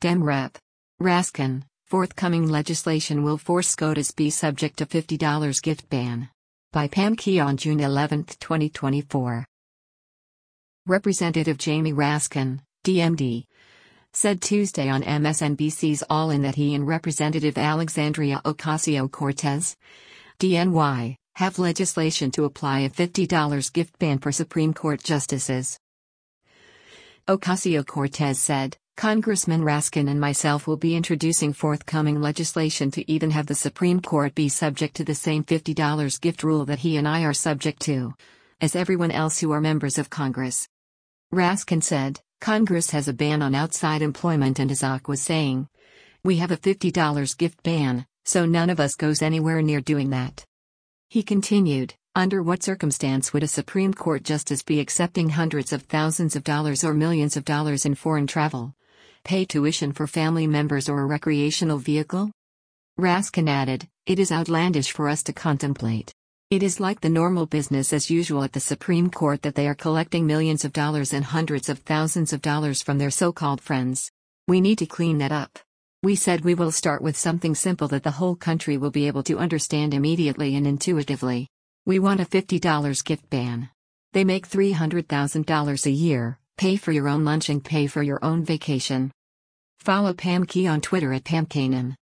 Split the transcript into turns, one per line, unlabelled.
Dem Rep. Raskin, forthcoming legislation will force SCOTUS be subject to $50 gift ban. By Pam Key on June 11, 2024. Representative Jamie Raskin, DMD, said Tuesday on MSNBC's All In that he and Representative Alexandria Ocasio-Cortez, DNY, have legislation to apply a $50 gift ban for Supreme Court justices. Ocasio-Cortez said, Congressman Raskin and myself will be introducing forthcoming legislation to even have the Supreme Court be subject to the same $50 gift rule that he and I are subject to, as everyone else who are members of Congress. Raskin said, Congress has a ban on outside employment, and as Ock was saying, we have a $50 gift ban, so none of us goes anywhere near doing that. He continued, under what circumstance would a Supreme Court justice be accepting hundreds of thousands of dollars or millions of dollars in foreign travel, pay tuition for family members, or a recreational vehicle? Raskin added, it is outlandish for us to contemplate. It is like the normal business as usual at the Supreme Court that they are collecting millions of dollars and hundreds of thousands of dollars from their so-called friends. We need to clean that up. We said we will start with something simple that the whole country will be able to understand immediately and intuitively. We want a $50 gift ban. They make $300,000 a year, pay for your own lunch and pay for your own vacation. Follow Pam Key on Twitter at PamKanan.